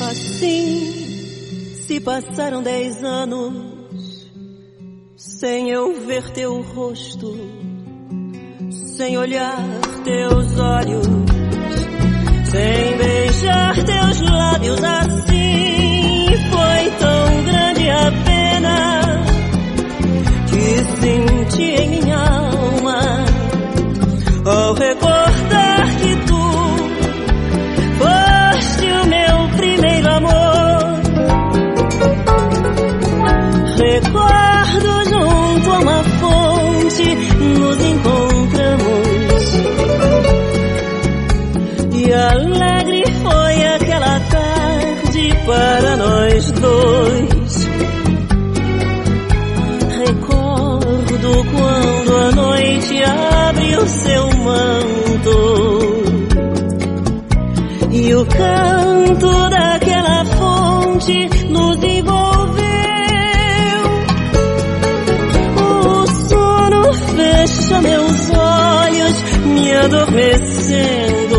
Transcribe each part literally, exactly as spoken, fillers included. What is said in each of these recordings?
Assim se passaram dez anos sem eu ver teu rosto, sem olhar teus olhos, sem beijar teus lábios. Assim foi tão grande a pena que senti em minha alma ao recordar que tu foste o meu primeiro amor. Recordo junto a uma fonte nos encontramos, e alegre foi aquela tarde para nós dois. Recordo quando a noite abriu seu manto e o canto daquela fonte nos envolveu. O sono fecha meus olhos, me adormecendo.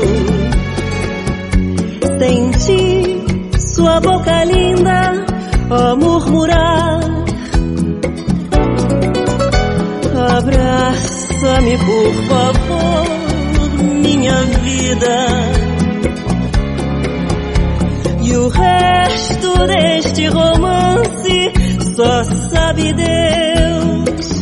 Senti sua boca linda a murmurar: abraça-me, por favor, minha vida. E o resto deste romance só sabe Deus.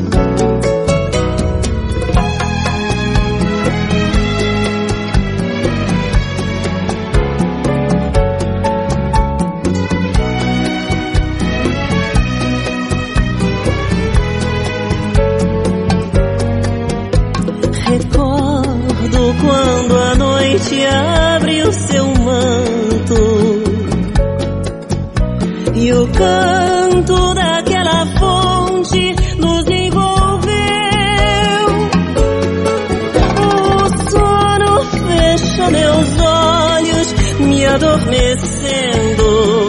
Recordo quando a noite abre o seu manto e o canto daquela fonte nos envolveu. O sono fecha meus olhos, me adormecendo.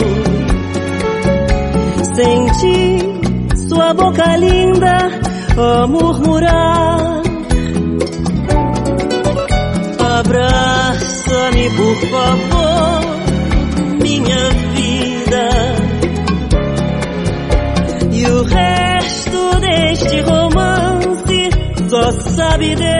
Senti sua boca linda a murmurar: abraça-me, por favor, minha vida. E o resto deste romance só sabe Deus.